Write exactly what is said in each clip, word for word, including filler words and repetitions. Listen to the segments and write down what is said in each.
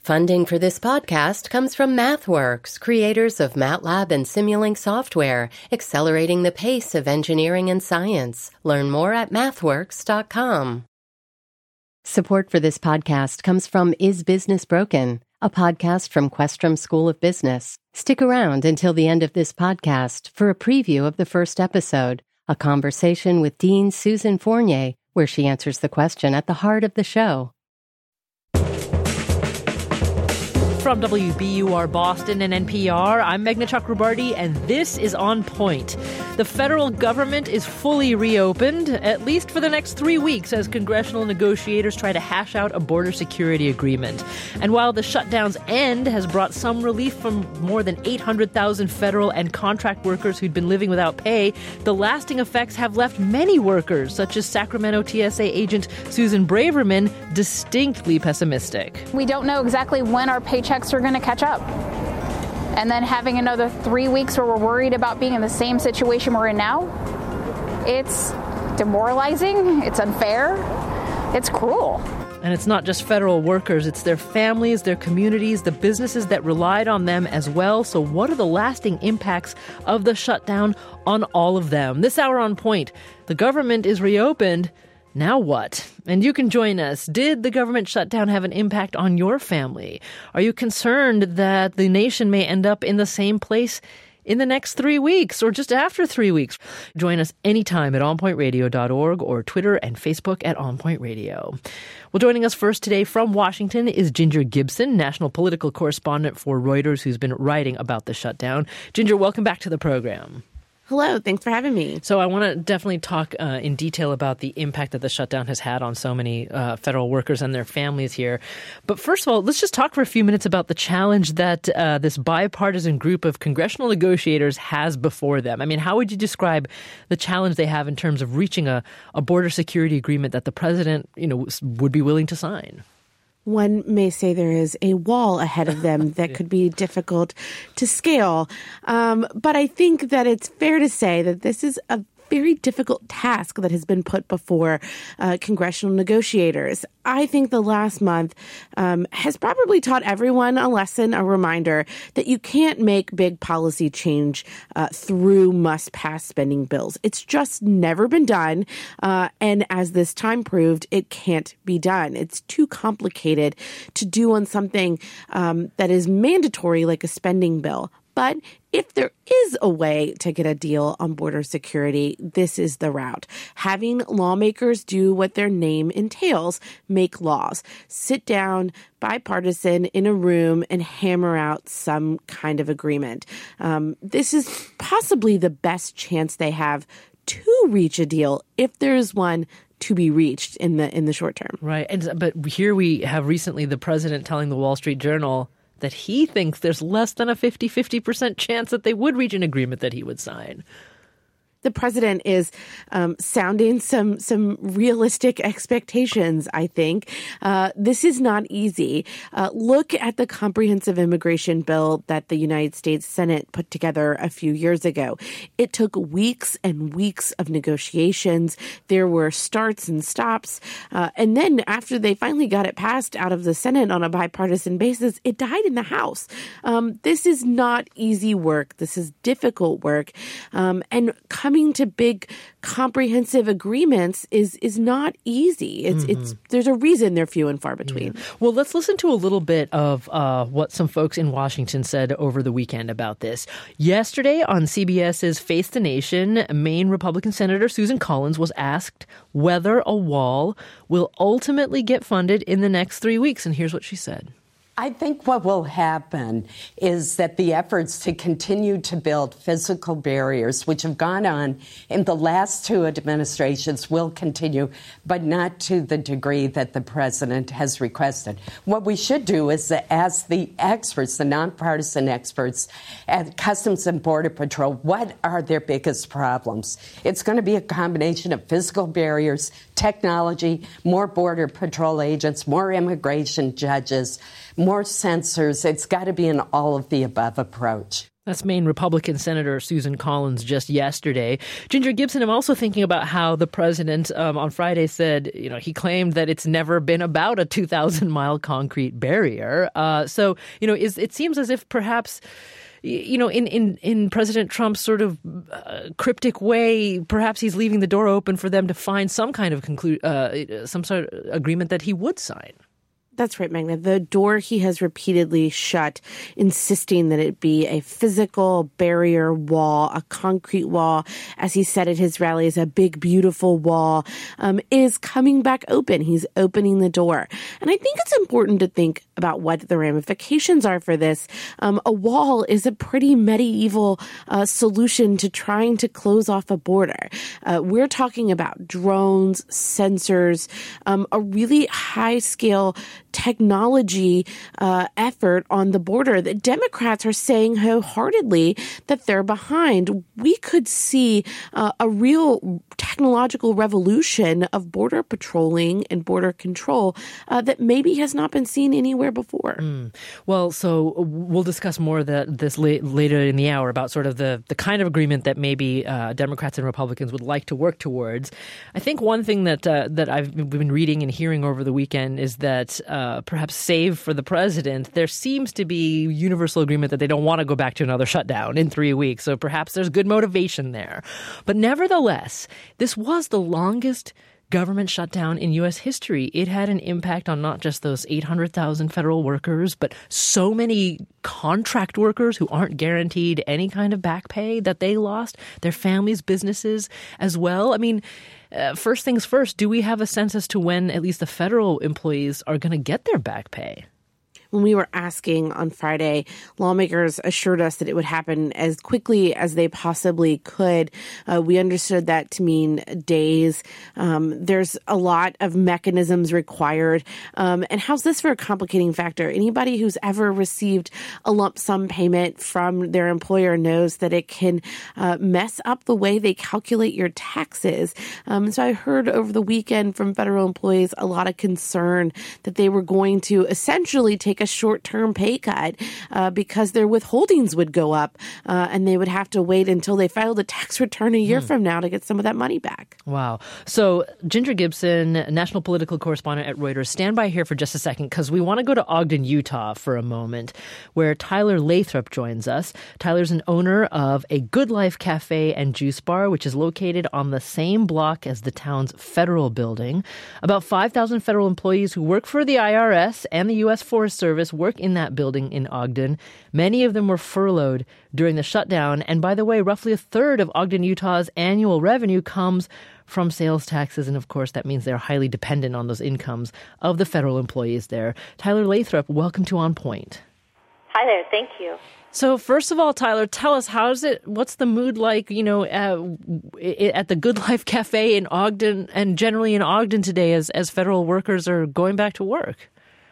Funding for this podcast comes from MathWorks, creators of MATLAB and Simulink software, accelerating the pace of engineering and science. Learn more at mathworks dot com. Support for this podcast comes from Is Business Broken?, a podcast from Questrom School of Business. Stick around until the end of this podcast for a preview of the first episode, a conversation with Dean Susan Fournier, where she answers the question at the heart of the show. From W B U R Boston and N P R, I'm Meghna Chakrabarti, and this is On Point. The federal government is fully reopened, at least for the next three weeks, as congressional negotiators try to hash out a border security agreement. And while the shutdown's end has brought some relief from more than eight hundred thousand federal and contract workers who'd been living without pay, the lasting effects have left many workers, such as Sacramento T S A agent Susan Braverman, distinctly pessimistic. We don't know exactly when our paychecks are going to catch up. And then having another three weeks where we're worried about being in the same situation we're in now, it's demoralizing, it's unfair, it's cruel. And it's not just federal workers, it's their families, their communities, the businesses that relied on them as well. So what are the lasting impacts of the shutdown on all of them? This hour on Point, the government is reopened. Now what? And you can join us. Did the government shutdown have an impact on your family? Are you concerned that the nation may end up in the same place in the next three weeks or just after three weeks? Join us anytime at on point radio dot org or Twitter and Facebook at On Point Radio. Well, joining us first today from Washington is Ginger Gibson, national political correspondent for Reuters, who's been writing about the shutdown. Ginger, welcome back to the program. Hello. Thanks for having me. So I want to definitely talk uh, in detail about the impact that the shutdown has had on so many uh, federal workers and their families here. But first of all, let's just talk for a few minutes about the challenge that uh, this bipartisan group of congressional negotiators has before them. I mean, how would you describe the challenge they have in terms of reaching a, a border security agreement that the president, you know, would be willing to sign? One may say there is a wall ahead of them that could be difficult to scale. Um, but I think that it's fair to say that this is a very difficult task that has been put before uh, congressional negotiators. I think the last month um, has probably taught everyone a lesson, a reminder that you can't make big policy change uh, through must-pass spending bills. It's just never been done. Uh, and as this time proved, it can't be done. It's too complicated to do on something um, that is mandatory like a spending bill. But if there is a way to get a deal on border security, this is the route. Having lawmakers do what their name entails, make laws. Sit down, bipartisan, in a room, and hammer out some kind of agreement. Um, this is possibly the best chance they have to reach a deal, if there's one to be reached in the in the short term. Right. And but here we have recently the president telling the Wall Street Journal that he thinks there's less than a fifty-fifty percent chance that they would reach an agreement that he would sign. The president is um, sounding some some realistic expectations, I think. Uh, this is not easy. Uh, look at the comprehensive immigration bill that the United States Senate put together a few years ago. It took weeks and weeks of negotiations. There were starts and stops. Uh, and then after they finally got it passed out of the Senate on a bipartisan basis, it died in the House. Um, this is not easy work. This is difficult work. Um, and coming Coming to big, comprehensive agreements is is not easy. It's mm-hmm. it's there's a reason they're few and far between. Yeah. Well, let's listen to a little bit of uh, what some folks in Washington said over the weekend about this. Yesterday on CBS's Face the Nation, Maine Republican Senator Susan Collins was asked whether a wall will ultimately get funded in the next three weeks, and here's what she said. I think what will happen is that the efforts to continue to build physical barriers, which have gone on in the last two administrations, will continue, but not to the degree that the president has requested. What we should do is ask the experts, the nonpartisan experts at Customs and Border Patrol, what are their biggest problems? It's going to be a combination of physical barriers, technology, more Border Patrol agents, more immigration judges, more censors. It's got to be an all of the above approach. That's Maine Republican Senator Susan Collins just yesterday. Ginger Gibson, I'm also thinking about how the president um, on Friday said, you know, he claimed that it's never been about a two thousand mile concrete barrier. Uh, so, you know, is, it seems as if perhaps, you know, in, in, in President Trump's sort of uh, cryptic way, perhaps he's leaving the door open for them to find some kind of conclu- uh, some sort of agreement that he would sign. That's right, Magna. The door he has repeatedly shut, insisting that it be a physical barrier wall, a concrete wall, as he said at his rallies, a big, beautiful wall, um, is coming back open. He's opening the door. And I think it's important to think about what the ramifications are for this. Um, a wall is a pretty medieval uh, solution to trying to close off a border. Uh, we're talking about drones, sensors, um, a really high-scale technology uh, effort on the border that Democrats are saying wholeheartedly that they're behind. We could see uh, a real technological revolution of border patrolling and border control uh, that maybe has not been seen anywhere before. Mm. Well, so we'll discuss more of that this la- later in the hour about sort of the, the kind of agreement that maybe uh, Democrats and Republicans would like to work towards. I think one thing that uh, that I've been reading and hearing over the weekend is that uh, perhaps save for the president, there seems to be universal agreement that they don't want to go back to another shutdown in three weeks. So perhaps there's good motivation there. But nevertheless, this was the longest government shutdown in U S history. It had an impact on not just those eight hundred thousand federal workers, but so many contract workers who aren't guaranteed any kind of back pay that they lost, their families, businesses as well. I mean, uh, first things first, do we have a sense as to when at least the federal employees are going to get their back pay? When we were asking on Friday, lawmakers assured us that it would happen as quickly as they possibly could. Uh, we understood that to mean days. Um, there's a lot of mechanisms required. Um, and how's this for a complicating factor? Anybody who's ever received a lump sum payment from their employer knows that it can uh, mess up the way they calculate your taxes. Um, so I heard over the weekend from federal employees a lot of concern that they were going to essentially take a short-term pay cut uh, because their withholdings would go up uh, and they would have to wait until they filed a tax return a year hmm. from now to get some of that money back. Wow. So Ginger Gibson, national political correspondent at Reuters, stand by here for just a second because we want to go to Ogden, Utah for a moment where Tyler Lathrop joins us. Tyler's an owner of a Good Life Cafe and Juice Bar, which is located on the same block as the town's federal building. About five thousand federal employees who work for the I R S and the U S Forest Service work in that building in Ogden. Many of them were furloughed during the shutdown. And by the way, roughly a third of Ogden, Utah's annual revenue comes from sales taxes. And of course, that means they're highly dependent on those incomes of the federal employees there. Tyler Lathrop, welcome to On Point. Hi there. Thank you. So first of all, Tyler, tell us, how's it, what's the mood like, you know, uh, at the Good Life Cafe in Ogden and generally in Ogden today as, as federal workers are going back to work?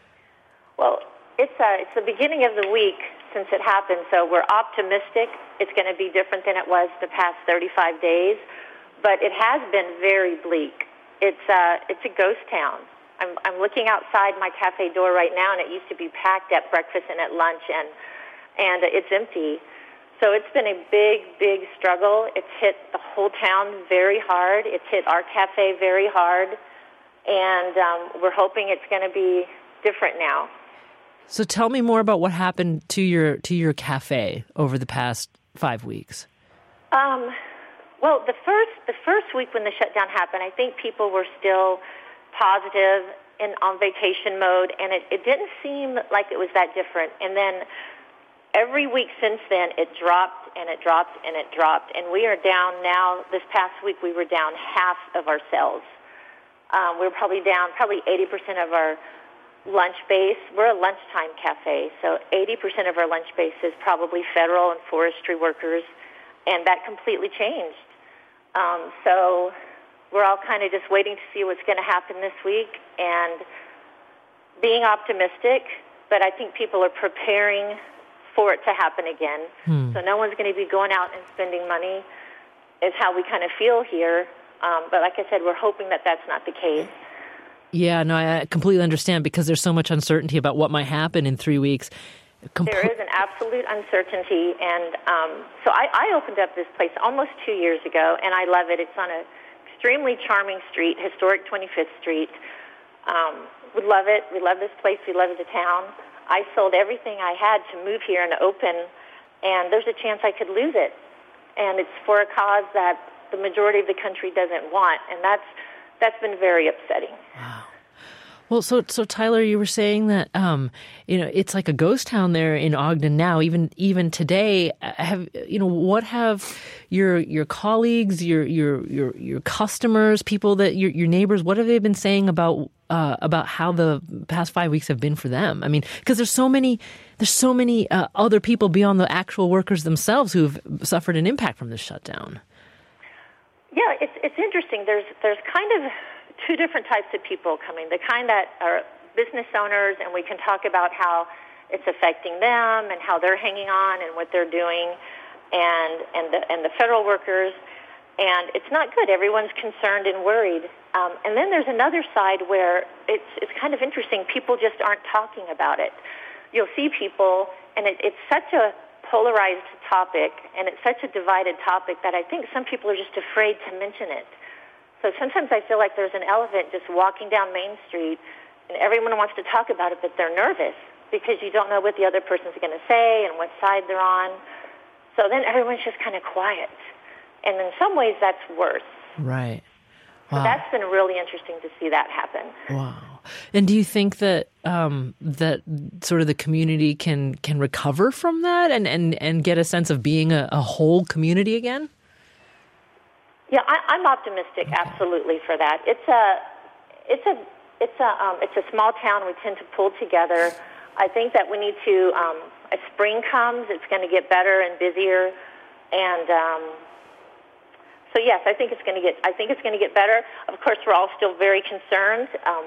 Well, it's uh, it's the beginning of the week since it happened, so we're optimistic it's going to be different than it was the past thirty-five days, but it has been very bleak. It's uh, it's a ghost town. I'm I'm looking outside my cafe door right now, and it used to be packed at breakfast and at lunch, and and it's empty. So it's been a big, big struggle. It's hit the whole town very hard. It's hit our cafe very hard, and um, we're hoping it's going to be different now. So tell me more about what happened to your to your cafe over the past five weeks. Um, well, the first the first week when the shutdown happened, I think people were still positive and on vacation mode, and it, it didn't seem like it was that different. And then every week since then, it dropped and it dropped and it dropped, and we are down now. This past week, we were down half of our sales. Um, we were probably down probably eighty percent of our lunch base. We're a lunchtime cafe, so eighty percent of our lunch base is probably federal and forestry workers, and that completely changed. Um, so we're all kind of just waiting to see what's going to happen this week and being optimistic, but I think people are preparing for it to happen again. Hmm. So no one's going to be going out and spending money is how we kind of feel here. Um, but like I said, we're hoping that that's not the case. Yeah, no, I completely understand because there's so much uncertainty about what might happen in three weeks. Comp- there is an absolute uncertainty, and um, so I, I opened up this place almost two years ago, and I love it. It's on an extremely charming street, historic twenty-fifth Street. Um, we love it. We love this place. We love the town. I sold everything I had to move here and open, and there's a chance I could lose it. And it's for a cause that the majority of the country doesn't want, and that's that's been very upsetting. Wow. Well, so so Tyler, you were saying that um, you know it's like a ghost town there in Ogden now. Even even today, have you know what have your your colleagues, your your your your customers, people that your your neighbors, what have they been saying about uh, about how the past five weeks have been for them? I mean, because there's so many there's so many uh, other people beyond the actual workers themselves who've suffered an impact from this shutdown. Yeah, it's it's interesting. There's there's kind of two different types of people coming. The kind that are business owners, and we can talk about how it's affecting them and how they're hanging on and what they're doing, and and the and the federal workers. And it's not good. Everyone's concerned and worried. Um, and then there's another side where it's it's kind of interesting. People just aren't talking about it. You'll see people, and it, it's such a polarized topic, and it's such a divided topic that I think some people are just afraid to mention it. So sometimes I feel like there's an elephant just walking down Main Street, and everyone wants to talk about it, but they're nervous because you don't know what the other person's going to say and what side they're on. So then everyone's just kind of quiet. And in some ways, that's worse. Right. Wow. So that's been really interesting to see that happen. Wow. And do you think that um, that sort of the community can can recover from that and, and, and get a sense of being a, a whole community again? Yeah, I, I'm optimistic, okay. Absolutely, for that. It's a, it's a, it's a, um, it's a small town. We tend to pull together. I think that we need to. Um, as spring comes, it's going to get better and busier, and um, so yes, I think it's going to get. I think it's going to get better. Of course, we're all still very concerned. Um,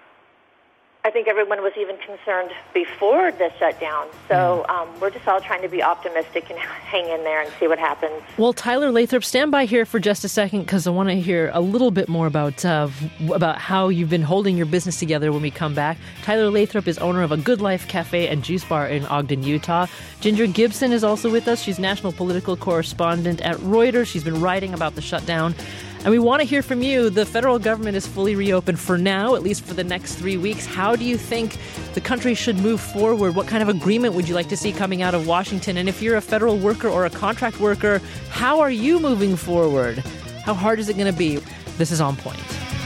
I think everyone was even concerned before the shutdown. So um, we're just all trying to be optimistic and hang in there and see what happens. Well, Tyler Lathrop, stand by here for just a second because I want to hear a little bit more about uh, about how you've been holding your business together when we come back. Tyler Lathrop is owner of a Good Life Cafe and Juice Bar in Ogden, Utah. Ginger Gibson is also with us. She's national political correspondent at Reuters. She's been writing about the shutdown. And we want to hear from you. The federal government is fully reopened for now, at least for the next three weeks. How do you think the country should move forward? What kind of agreement would you like to see coming out of Washington? And if you're a federal worker or a contract worker, how are you moving forward? How hard is it going to be? This is On Point.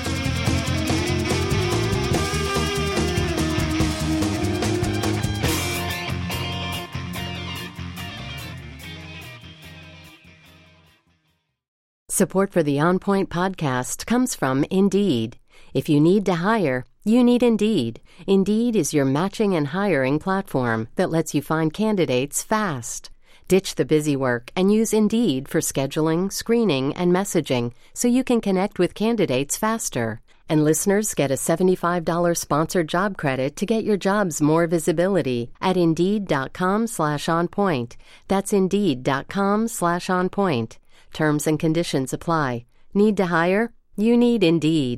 Support for the On Point podcast comes from Indeed. If you need to hire, you need Indeed. Indeed is your matching and hiring platform that lets you find candidates fast. Ditch the busy work and use Indeed for scheduling, screening, and messaging so you can connect with candidates faster. And listeners get a seventy-five dollars sponsored job credit to get your jobs more visibility at Indeed.com slash on point. That's Indeed.com slash on point. Terms and conditions apply. Need to hire? You need Indeed.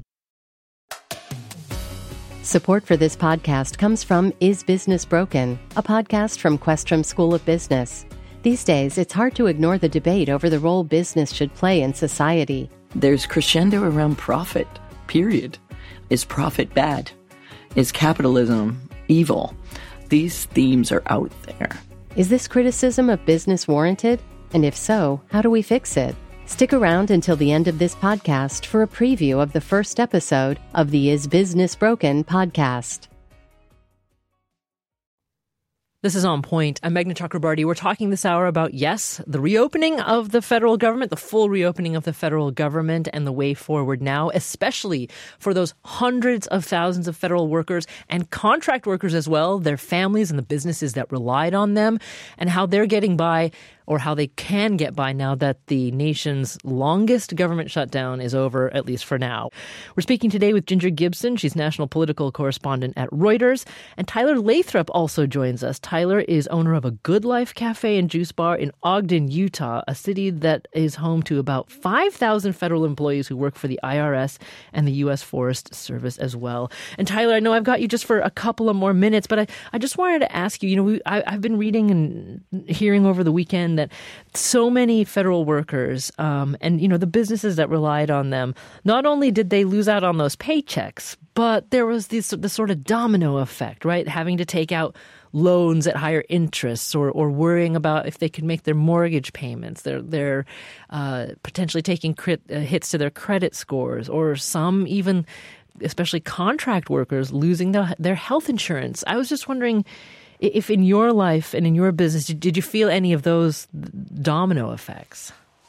Support for this podcast comes from Is Business Broken?, a podcast from Questrom School of Business. These days, it's hard to ignore the debate over the role business should play in society. There's crescendo around profit, period. Is profit bad? Is capitalism evil? These themes are out there. Is this criticism of business warranted? And if so, how do we fix it? Stick around until the end of this podcast for a preview of the first episode of the Is Business Broken podcast. This is On Point. I'm Meghna Chakrabarty. We're talking this hour about, yes, the reopening of the federal government, the full reopening of the federal government and the way forward now, especially for those hundreds of thousands of federal workers and contract workers as well, their families and the businesses that relied on them, and how they're getting by or how they can get by now that the nation's longest government shutdown is over, at least for now. We're speaking today with Ginger Gibson. She's national political correspondent at Reuters. And Tyler Lathrop also joins us. Tyler is owner of a Good Life Cafe and Juice Bar in Ogden, Utah, a city that is home to about five thousand federal employees who work for the I R S and the U S Forest Service as well. And Tyler, I know I've got you just for a couple of more minutes, but I, I just wanted to ask you, you know, we, I, I've been reading and hearing over the weekend that so many federal workers um, and, you know, the businesses that relied on them, not only did they lose out on those paychecks, but there was this, this sort of domino effect, right? Having to take out loans at higher interests, or, or worrying about if they could make their mortgage payments. They're, they're uh, potentially taking crit, uh, hits to their credit scores, or some even, especially contract workers, losing the, their health insurance. I was just wondering if in your life and in your business, did, did you feel any of those domino effects?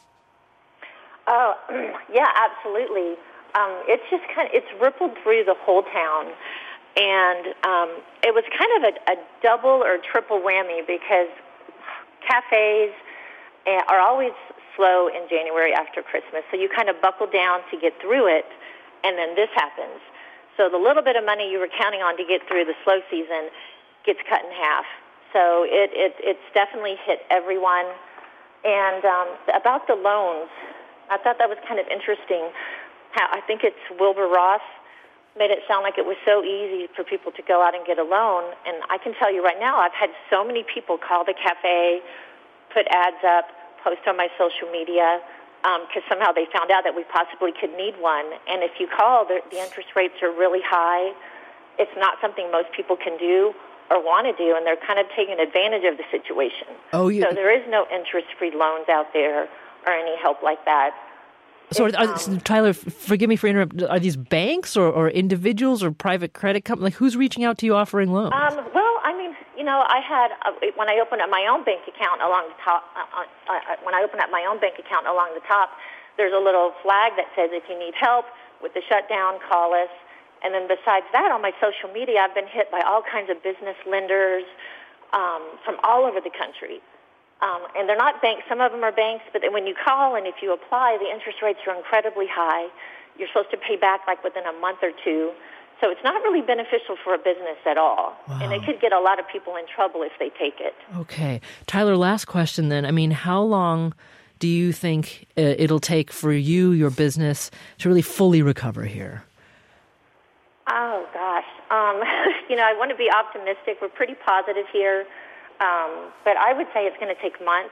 Oh, yeah, absolutely. Um, it's just kind of, it's rippled through the whole town. And um, it was kind of a, a double or triple whammy, because cafes are always slow in January after Christmas. So you kind of buckle down to get through it, and then this happens. So the little bit of money you were counting on to get through the slow season gets cut in half. So it, it it's definitely hit everyone. And um, about the loans, I thought that was kind of interesting. How I think it's Wilbur Ross made it sound like it was so easy for people to go out and get a loan. And I can tell you right now, I've had so many people call the cafe, put ads up, post on my social media, because um, somehow they found out that we possibly could need one. And if you call, the, the interest rates are really high. It's not something most people can do or want to do, and they're kind of taking advantage of the situation. Oh, yeah. So there is no interest-free loans out there or any help like that. So, are, um, Tyler, forgive me for interrupting. Are these banks or, or individuals or private credit companies? Like, who's reaching out to you offering loans? Um, well, I mean, you know, I had uh, when I opened up my own bank account along the top. Uh, uh, when I opened up my own bank account along the top, there's a little flag that says, "If you need help with the shutdown, call us." And then besides that, on my social media, I've been hit by all kinds of business lenders um, from all over the country. Um, and they're not banks. Some of them are banks, but then when you call and if you apply, the interest rates are incredibly high. You're supposed to pay back like within a month or two. So it's not really beneficial for a business at all. Wow. And it could get a lot of people in trouble if they take it. Okay. Tyler, last question then. I mean, how long do you think uh, it'll take for you, your business, to really fully recover here? Oh, gosh. Um, you know, I want to be optimistic. We're pretty positive here. Um, but I would say it's going to take months.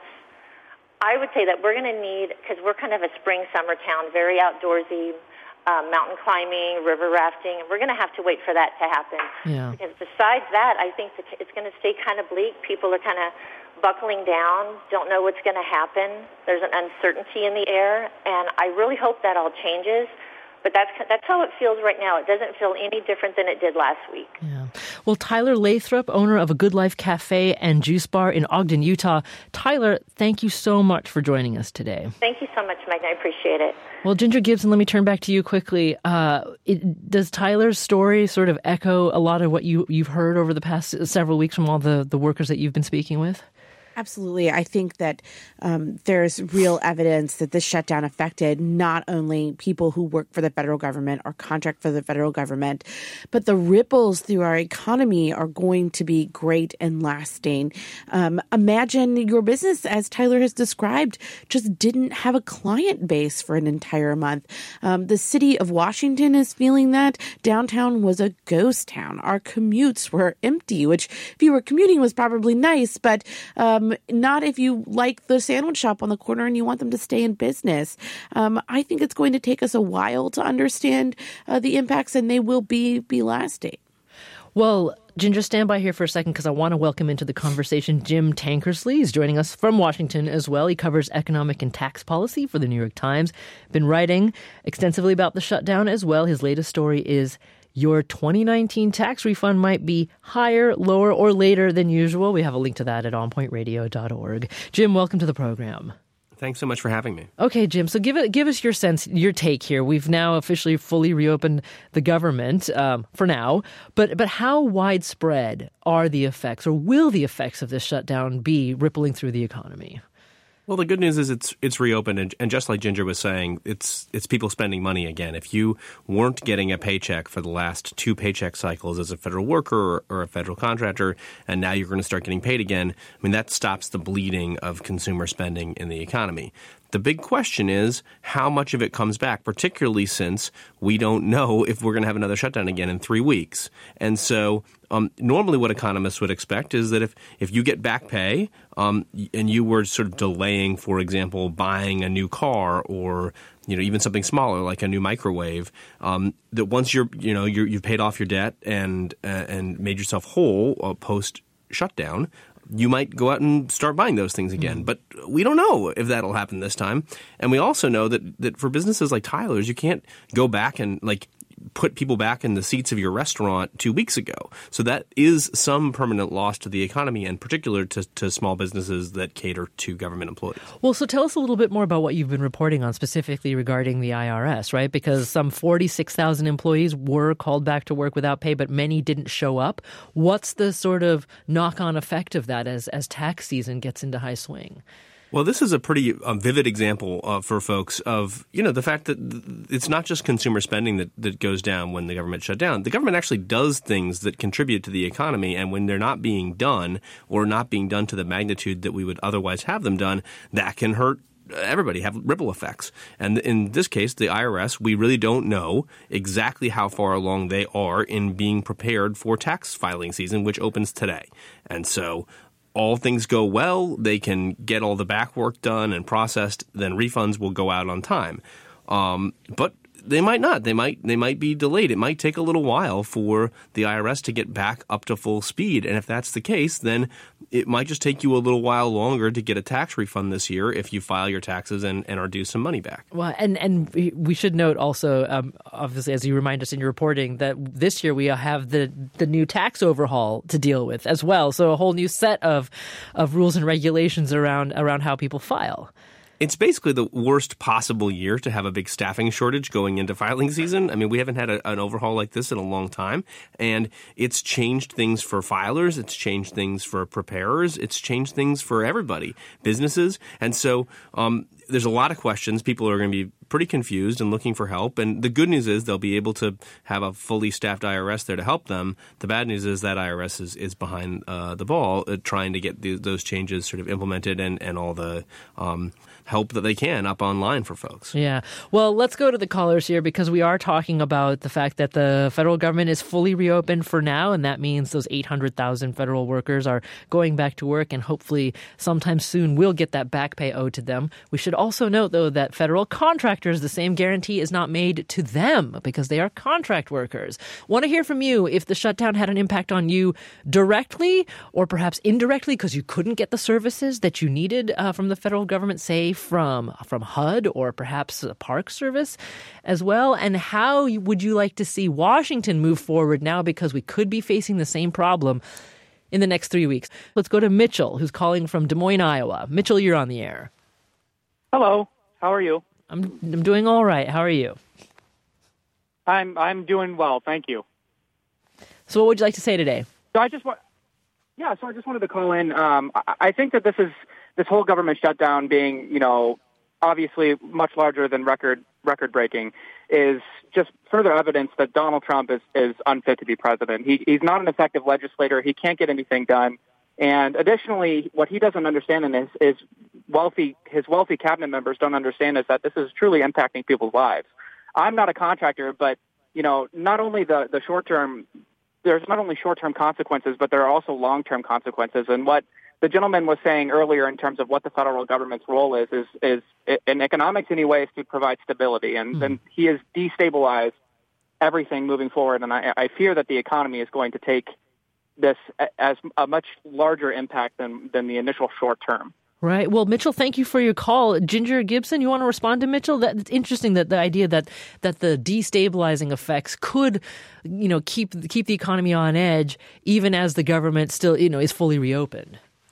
I would say that we're going to need, because we're kind of a spring-summer town, very outdoorsy, uh, mountain climbing, river rafting, and we're going to have to wait for that to happen. Yeah. Because besides that, I think that it's going to stay kind of bleak. People are kind of buckling down, don't know what's going to happen. There's an uncertainty in the air, and I really hope that all changes. But that's that's how it feels right now. It doesn't feel any different than it did last week. Yeah. Well, Tyler Lathrop, owner of a Good Life Cafe and Juice Bar in Ogden, Utah. Tyler, thank you so much for joining us today. Thank you so much, Megan. I appreciate it. Well, Ginger Gibson, let me turn back to you quickly. Uh, it, does Tyler's story sort of echo a lot of what you, you've heard over the past several weeks from all the, the workers that you've been speaking with? Absolutely. I think that um, there's real evidence that this shutdown affected not only people who work for the federal government or contract for the federal government, but the ripples through our economy are going to be great and lasting. Um, imagine your business, as Tyler has described, just didn't have a client base for an entire month. Um, the city of Washington is feeling that. Downtown was a ghost town. Our commutes were empty, which if you were commuting was probably nice, but um, not if you like the sandwich shop on the corner and you want them to stay in business. Um, I think it's going to take us a while to understand uh, the impacts, and they will be, be lasting. Well, Ginger, stand by here for a second because I want to welcome into the conversation Jim Tankersley. He's joining us from Washington as well. He covers economic and tax policy for the New York Times. Been writing extensively about the shutdown as well. His latest story is Your twenty nineteen tax refund might be higher, lower, or later than usual. We have a link to that at on point radio dot org. Jim, welcome to the program. Thanks so much for having me. Okay, Jim. So give it, give us your sense, your take here. We've now officially fully reopened the government um, for now, but but how widespread are the effects, or will the effects of this shutdown be rippling through the economy? Well, the good news is it's it's reopened, and, and just like Ginger was saying, it's it's people spending money again. If you weren't getting a paycheck for the last two paycheck cycles as a federal worker or, or a federal contractor, and now you're going to start getting paid again, I mean, that stops the bleeding of consumer spending in the economy. The big question is how much of it comes back, particularly since we don't know if we're going to have another shutdown again in three weeks. And so um, normally what economists would expect is that if, if you get back pay um, and you were sort of delaying, for example, buying a new car or you know even something smaller like a new microwave, um, that once you're you know you're, you've paid off your debt and uh, and made yourself whole uh, post shutdown, you might go out and start buying those things again. Mm. But we don't know if that'll happen this time. And we also know that, that for businesses like Tyler's, you can't go back and like put people back in the seats of your restaurant two weeks ago. So that is some permanent loss to the economy, and particular to, to small businesses that cater to government employees. Well, so tell us a little bit more about what you've been reporting on specifically regarding the I R S, right? Because some forty-six thousand employees were called back to work without pay, but many didn't show up. What's the sort of knock-on effect of that as, as tax season gets into high swing? Well, this is a pretty um, vivid example uh, for folks of, you know, the fact that th- it's not just consumer spending that, that goes down when the government shut down. The government actually does things that contribute to the economy, and when they're not being done or not being done to the magnitude that we would otherwise have them done, that can hurt everybody, have ripple effects. And in this case, the I R S, we really don't know exactly how far along they are in being prepared for tax filing season, which opens today. And so all things go well, they can get all the back work done and processed, then refunds will go out on time. Um, but they might not. They might they might be delayed. It might take a little while for the I R S to get back up to full speed. And if that's the case, then it might just take you a little while longer to get a tax refund this year if you file your taxes and, and are due some money back. Well, and, and we should note also, um, obviously, as you remind us in your reporting, that this year we have the, the new tax overhaul to deal with as well. So a whole new set of of rules and regulations around around how people file. It's basically the worst possible year to have a big staffing shortage going into filing season. I mean, we haven't had a, an overhaul like this in a long time, and it's changed things for filers. It's changed things for preparers. It's changed things for everybody, businesses. And so um, there's a lot of questions. People are going to be pretty confused and looking for help. And the good news is they'll be able to have a fully staffed I R S there to help them. The bad news is that I R S is, is behind uh, the ball uh, trying to get the, those changes sort of implemented and, and all the um, help that they can up online for folks. Yeah. Well, let's go to the callers here because we are talking about the fact that the federal government is fully reopened for now, and that means those eight hundred thousand federal workers are going back to work, and hopefully sometime soon we'll get that back pay owed to them. We should also note, though, that federal contractors, the same guarantee is not made to them because they are contract workers. Want to hear from you if the shutdown had an impact on you directly or perhaps indirectly because you couldn't get the services that you needed uh, from the federal government, say from from H U D or perhaps a Park Service as well. And how would you like to see Washington move forward now, because we could be facing the same problem in the next three weeks? Let's go to Mitchell, who's calling from Des Moines, Iowa. Mitchell, you're on the air. Hello. How are you? I'm I'm doing all right. How are you? I'm I'm doing well, thank you. So what would you like to say today? So I just want, yeah. So I just wanted to call in. Um, I, I think that this is this whole government shutdown being, you know, obviously much larger than record record breaking, is just further evidence that Donald Trump is is unfit to be president. He he's not an effective legislator. He can't get anything done. And additionally, what he doesn't understand in this is wealthy his wealthy cabinet members don't understand is that this is truly impacting people's lives. I'm not a contractor, but you know, not only the the short term. There's not only short-term consequences, but there are also long-term consequences. And what the gentleman was saying earlier in terms of what the federal government's role is, is, is in economics anyway, is to provide stability. And then mm-hmm. he has destabilized everything moving forward. And I, I fear that the economy is going to take this as a much larger impact than, than the initial short term. Right. Well, Mitchell, thank you for your call. Ginger Gibson, you want to respond to Mitchell? That, it's interesting that the idea that that the destabilizing effects could, you know, keep keep the economy on edge even as the government still, you know, is fully reopened.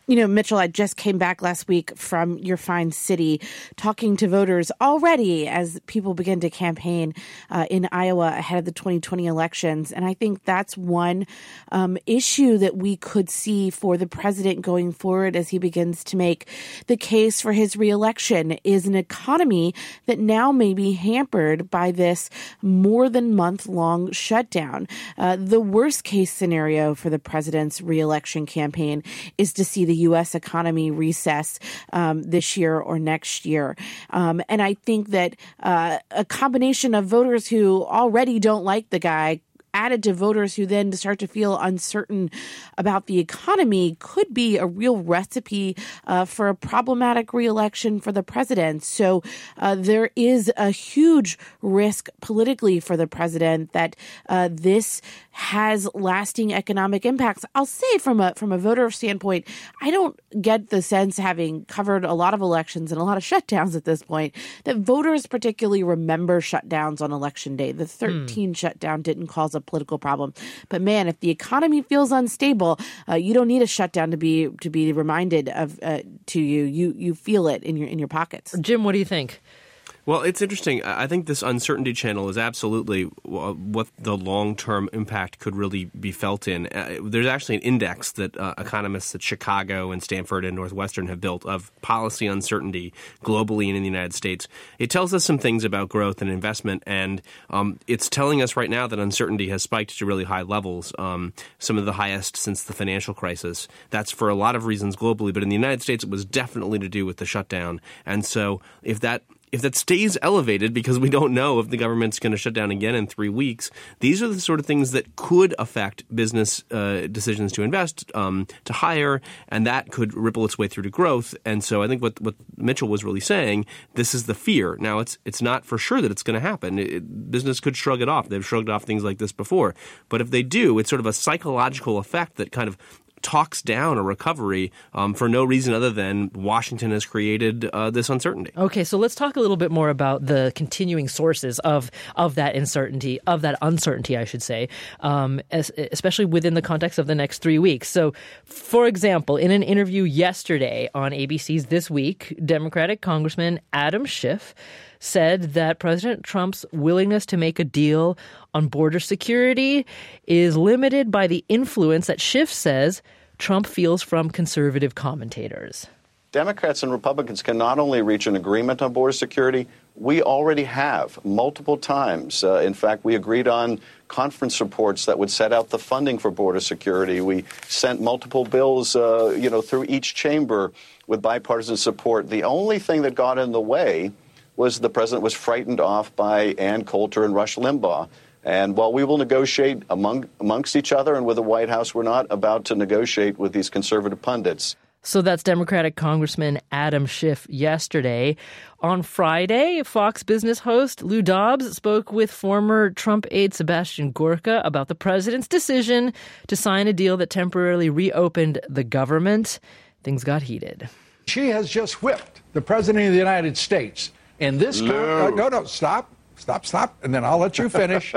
You know, Mitchell, I just came back last week from your fine city talking to voters already as people begin to campaign uh, in Iowa ahead of the twenty twenty elections. And I think that's one um, issue that we could see for the president going forward as he begins to make the case for his reelection is an economy that now may be hampered by this more than month-long shutdown. Uh, the worst case scenario for the president's reelection campaign is to see the U S economy recess um, this year or next year. Um, and I think that uh, a combination of voters who already don't like the guy added to voters who then start to feel uncertain about the economy could be a real recipe uh, for a problematic reelection for the president. So uh, there is a huge risk politically for the president that uh, this has lasting economic impacts. I'll say from a from a voter standpoint, I don't get the sense, having covered a lot of elections and a lot of shutdowns at this point, that voters particularly remember shutdowns on election day. The thirteen mm. shutdown didn't cause a political problem. But man, if the economy feels unstable, uh, you don't need a shutdown to be to be reminded of uh, to you. You you feel it in your in your pockets. Jim, what do you think? Well, it's interesting. I think this uncertainty channel is absolutely what the long-term impact could really be felt in. Uh, there's actually an index that uh, economists at Chicago and Stanford and Northwestern have built of policy uncertainty globally and in the United States. It tells us some things about growth and investment, and um, it's telling us right now that uncertainty has spiked to really high levels, um, some of the highest since the financial crisis. That's for a lot of reasons globally, but in the United States, it was definitely to do with the shutdown. And so if that If that stays elevated because we don't know if the government's going to shut down again in three weeks, these are the sort of things that could affect business uh, decisions to invest, um, to hire, and that could ripple its way through to growth. And so I think what, what Mitchell was really saying, this is the fear. Now, it's it's not for sure that it's going to happen. It, business could shrug it off. They've shrugged off things like this before. But if they do, it's sort of a psychological effect that kind of talks down a recovery um, for no reason other than Washington has created uh, this uncertainty. Okay, so let's talk a little bit more about the continuing sources of of that uncertainty, of that uncertainty, I should say, um, as, especially within the context of the next three weeks. So, for example, in an interview yesterday on A B C's This Week, Democratic Congressman Adam Schiff said that President Trump's willingness to make a deal on border security is limited by the influence that Schiff says Trump feels from conservative commentators. Democrats and Republicans can not only reach an agreement on border security, we already have multiple times. Uh, in fact, we agreed on conference reports that would set out the funding for border security. We sent multiple bills, uh, you know, through each chamber with bipartisan support. The only thing that got in the way was the president was frightened off by Ann Coulter and Rush Limbaugh. And while we will negotiate among amongst each other and with the White House, we're not about to negotiate with these conservative pundits. So that's Democratic Congressman Adam Schiff yesterday. On Friday, Fox Business host Lou Dobbs spoke with former Trump aide Sebastian Gorka about the president's decision to sign a deal that temporarily reopened the government. Things got heated. She has just whipped the president of the United States. In this no. Con- uh, no, no, stop, stop, stop, and then I'll let you finish.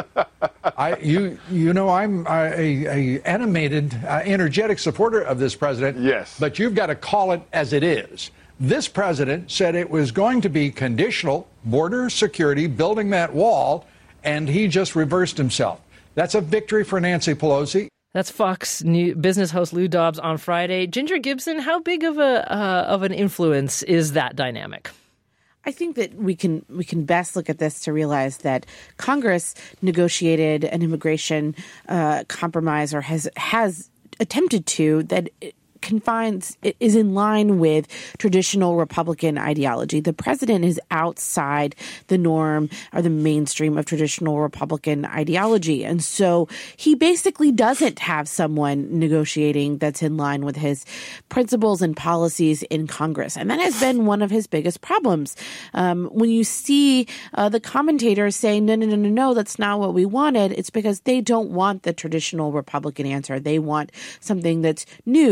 I, you, you know, I'm a, a animated, uh, energetic supporter of this president. Yes. But you've got to call it as it is. This president said it was going to be conditional border security, building that wall, and he just reversed himself. That's a victory for Nancy Pelosi. That's Fox New Business host Lou Dobbs on Friday. Ginger Gibson, how big of a uh, of an influence is that dynamic? I think that we can we can best look at this to realize that Congress negotiated an immigration uh, compromise, or has has attempted to, that confines, it is in line with traditional Republican ideology. The president is outside the norm or the mainstream of traditional Republican ideology. And so he basically doesn't have someone negotiating that's in line with his principles and policies in Congress. And that has been one of his biggest problems. Um, when you see uh, the commentators saying, no, no, no, no, no, that's not what we wanted, it's because they don't want the traditional Republican answer. They want something that's new and that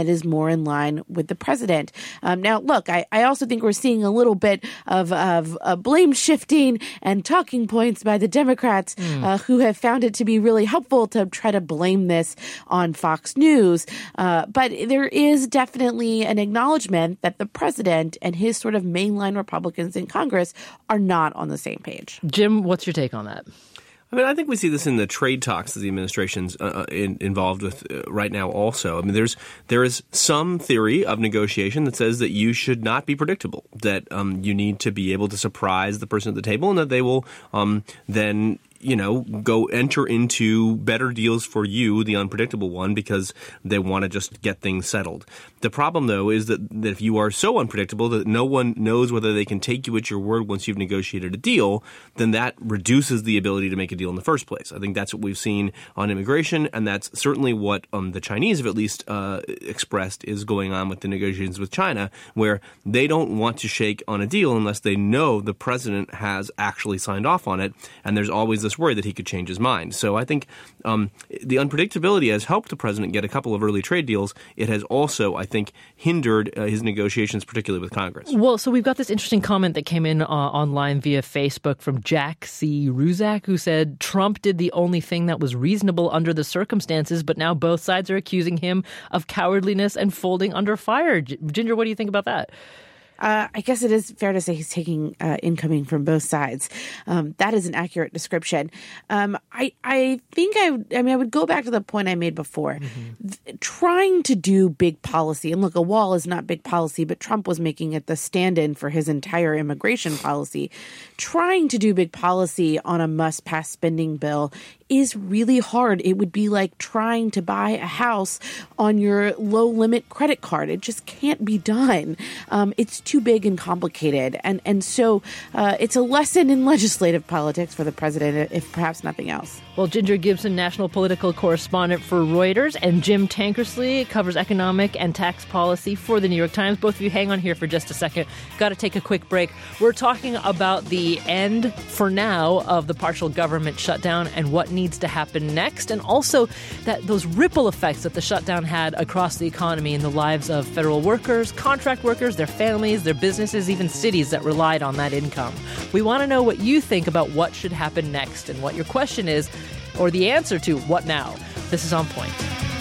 that is more in line with the president. Um, now, look, I, I also think we're seeing a little bit of, of uh, blame shifting and talking points by the Democrats mm. uh, who have found it to be really helpful to try to blame this on Fox News. Uh, but there is definitely an acknowledgement that the president and his sort of mainline Republicans in Congress are not on the same page. Jim, what's your take on that? I mean, I think we see this in the trade talks that the administration's uh, in, involved with uh, right now also. I mean, there's there is some theory of negotiation that says that you should not be predictable, that um, you need to be able to surprise the person at the table and that they will um, then you know, go enter into better deals for you, the unpredictable one, because they want to just get things settled. The problem, though, is that, that if you are so unpredictable that no one knows whether they can take you at your word once you've negotiated a deal, then that reduces the ability to make a deal in the first place. I think that's what we've seen on immigration, and that's certainly what um, the Chinese have at least uh, expressed is going on with the negotiations with China, where they don't want to shake on a deal unless they know the president has actually signed off on it, and there's always this worry that he could change his mind. So I think um, the unpredictability has helped the president get a couple of early trade deals. It has also, I think, hindered uh, his negotiations, particularly with Congress. Well, so we've got this interesting comment that came in uh, online via Facebook from Jack C. Ruzak, who said Trump did the only thing that was reasonable under the circumstances, but now both sides are accusing him of cowardliness and folding under fire. Ginger, what do you think about that? Uh, I guess it is fair to say he's taking uh, incoming from both sides. Um, that is an accurate description. Um, I I think I I mean I would go back to the point I made before. Mm-hmm. Th- trying to do big policy, and look, a wall is not big policy, but Trump was making it the stand-in for his entire immigration policy. Trying to do big policy on a must-pass spending bill is really hard. It would be like trying to buy a house on your low-limit credit card. It just can't be done. Um, it's too big and complicated. And and so uh, it's a lesson in legislative politics for the president, if perhaps nothing else. Well, Ginger Gibson, national political correspondent for Reuters, and Jim Tankersley covers economic and tax policy for the New York Times. Both of you hang on here for just a second. Got to take a quick break. We're talking about the end, for now, of the partial government shutdown and what needs to happen next, and also that those ripple effects that the shutdown had across the economy in the lives of federal workers, contract workers, their families, their businesses, even cities that relied on that income. We want to know what you think about what should happen next and what your question is, or the answer to what now. This is On Point.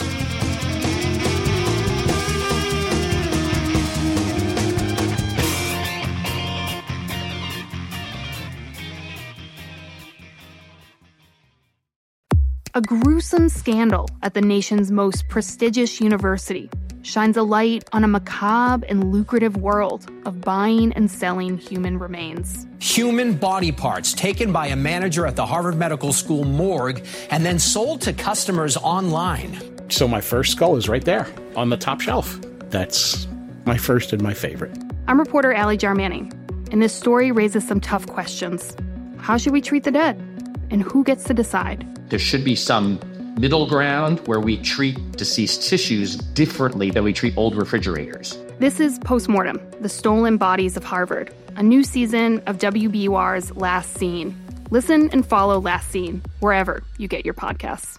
A gruesome scandal at the nation's most prestigious university shines a light on a macabre and lucrative world of buying and selling human remains. Human body parts taken by a manager at the Harvard Medical School morgue and then sold to customers online. So my first skull is right there on the top shelf. That's my first and my favorite. I'm reporter Allie Jarmanning, and this story raises some tough questions. How should we treat the dead? And who gets to decide? There should be some middle ground where we treat deceased tissues differently than we treat old refrigerators. This is Postmortem, the Stolen Bodies of Harvard, a new season of W B U R's Last Scene. Listen and follow Last Scene wherever you get your podcasts.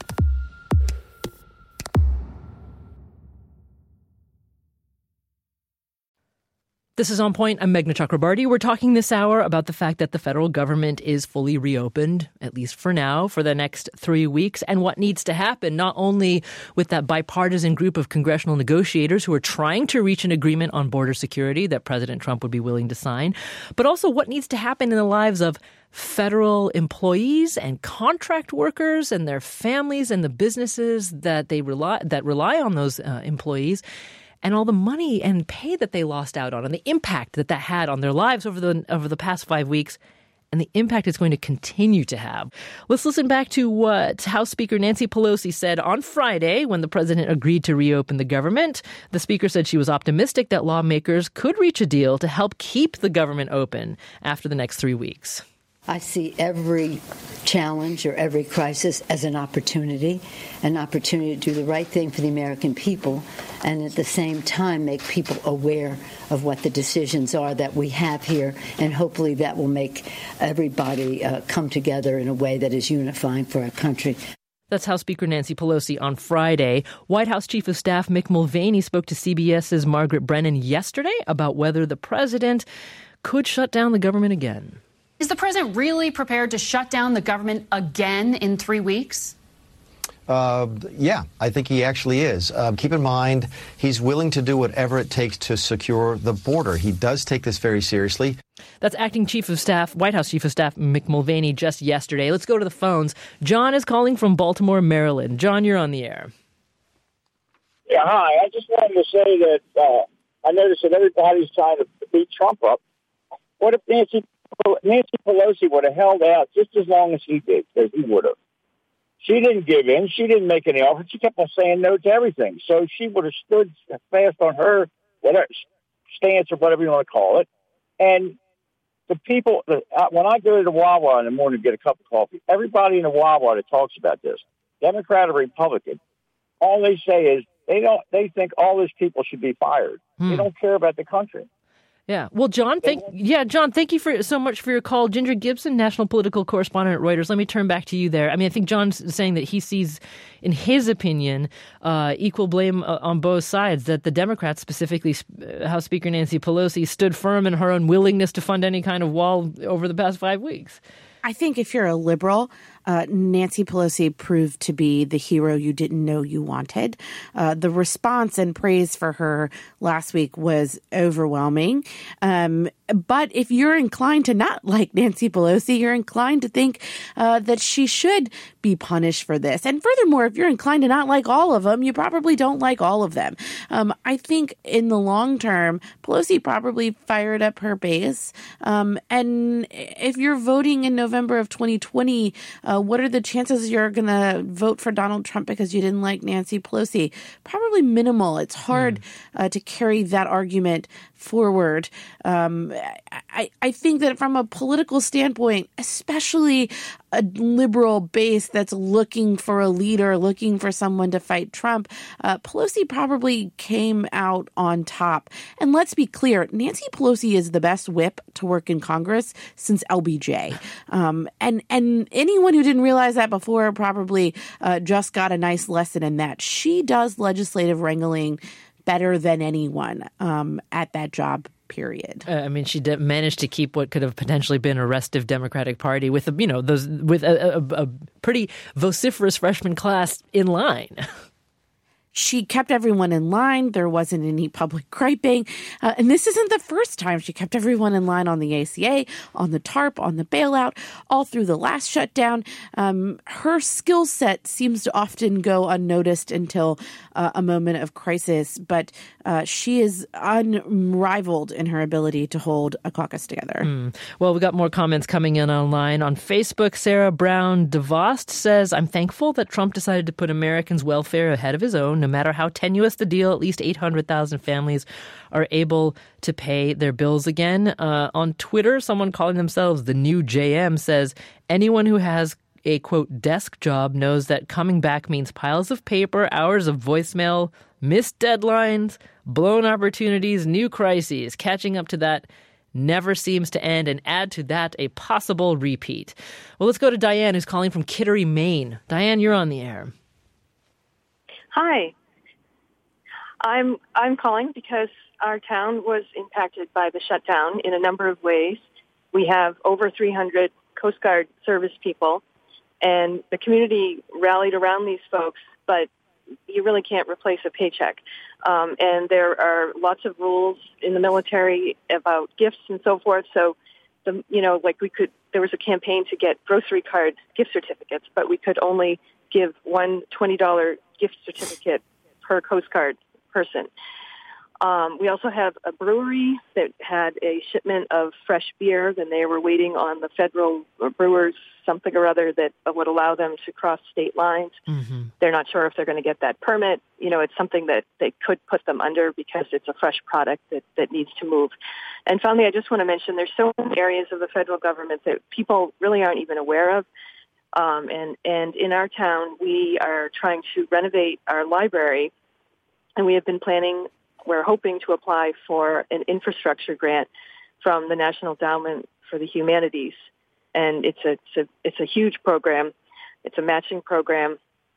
This is On Point. I'm Meghna Chakrabarti. We're talking this hour about the fact that the federal government is fully reopened, at least for now, for the next three weeks, and what needs to happen, not only with that bipartisan group of congressional negotiators who are trying to reach an agreement on border security that President Trump would be willing to sign, but also what needs to happen in the lives of federal employees and contract workers and their families and the businesses that they rely that rely on those uh, employees, and all the money and pay that they lost out on, and the impact that that had on their lives over the over the past five weeks, and the impact it's going to continue to have. Let's listen back to what House Speaker Nancy Pelosi said on Friday when the president agreed to reopen the government. The speaker said she was optimistic that lawmakers could reach a deal to help keep the government open after the next three weeks. I see every challenge or every crisis as an opportunity, an opportunity to do the right thing for the American people, and at the same time make people aware of what the decisions are that we have here, and hopefully that will make everybody uh, come together in a way that is unifying for our country. That's House Speaker Nancy Pelosi on Friday. White House Chief of Staff Mick Mulvaney spoke to CBS's Margaret Brennan yesterday about whether the president could shut down the government again. Is the president really prepared to shut down the government again in three weeks? Uh, yeah, I think he actually is. Uh, keep in mind, he's willing to do whatever it takes to secure the border. He does take this very seriously. That's Acting Chief of Staff, White House Chief of Staff Mick Mulvaney just yesterday. Let's go to the phones. John is calling from Baltimore, Maryland. John, you're on the air. Yeah, hi. I just wanted to say that uh, I noticed that everybody's trying to beat Trump up. What if Nancy, Nancy Pelosi would have held out just as long as he did, because he would have. She didn't give in. She didn't make any offers. She kept on saying no to everything. So she would have stood fast on her whatever stance or whatever you want to call it. And the people, the, uh, when I go to the Wawa in the morning to get a cup of coffee, everybody in the Wawa that talks about this, Democrat or Republican, all they say is they don't. They think all these people should be fired. Hmm. They don't care about the country. Yeah. Well, John, thank yeah, John, thank you for so much for your call. Ginger Gibson, national political correspondent at Reuters. Let me turn back to you there. I mean, I think John's saying that he sees, in his opinion, uh, equal blame uh, on both sides, that the Democrats, specifically uh, House Speaker Nancy Pelosi, stood firm in her unwillingness to fund any kind of wall over the past five weeks. I think if you're a liberal, uh, Nancy Pelosi proved to be the hero you didn't know you wanted. Uh, the response and praise for her last week was overwhelming. Um, but if you're inclined to not like Nancy Pelosi, you're inclined to think uh, that she should be punished for this. And furthermore, if you're inclined to not like all of them, you probably don't like all of them. Um, I think in the long term, Pelosi probably fired up her base. Um, and if you're voting in November of twenty twenty, uh, what are the chances you're going to vote for Donald Trump because you didn't like Nancy Pelosi? Probably minimal. It's hard mm. uh, to carry that argument forward. Um, I, I think that from a political standpoint, especially a liberal base that's looking for a leader, looking for someone to fight Trump, uh, Pelosi probably came out on top. And let's be clear, Nancy Pelosi is the best whip to work in Congress since L B J. Um, and, and anyone who didn't realize that before probably uh, just got a nice lesson in that. She does legislative wrangling better than anyone um, at that job, period. Uh, I mean, she did manage to keep what could have potentially been a restive Democratic Party with, you know, those with a, a, a pretty vociferous freshman class in line. She kept everyone in line. There wasn't any public griping. Uh, and this isn't the first time she kept everyone in line on the A C A, on the TARP, on the bailout, all through the last shutdown. Um, her skill set seems to often go unnoticed until uh, a moment of crisis. But uh, she is unrivaled in her ability to hold a caucus together. Mm. Well, we got more comments coming in online. On Facebook, Sarah Brown DeVost says, I'm thankful that Trump decided to put Americans' welfare ahead of his own. No matter how tenuous the deal, at least eight hundred thousand families are able to pay their bills again. Uh, on Twitter, someone calling themselves the new J M says, anyone who has a, quote, desk job knows that coming back means piles of paper, hours of voicemail, missed deadlines, blown opportunities, new crises. Catching up to that never seems to end, and add to that a possible repeat. Well, let's go to Diane, who's calling from Kittery, Maine. Diane, you're on the air. Hi. I'm I'm calling because our town was impacted by the shutdown in a number of ways. We have over three hundred Coast Guard service people, and the community rallied around these folks, but you really can't replace a paycheck. Um, and there are lots of rules in the military about gifts and so forth. So, the, you know, like we could, there was a campaign to get grocery card gift certificates, but we could only give one twenty dollars gift certificate per Coast Guard person. Um, we also have a brewery that had a shipment of fresh beer, then they were waiting on the federal brewers, something or other that would allow them to cross state lines. Mm-hmm. They're not sure if they're going to get that permit. You know, it's something that they could put them under because it's a fresh product that, that needs to move. And finally, I just want to mention there's so many areas of the federal government that people really aren't even aware of. Um, and, and in our town, we are trying to renovate our library, and we have been planning, we're hoping to apply for an infrastructure grant from the National Endowment for the Humanities. And it's a, it's a, it's a huge program. It's a matching program.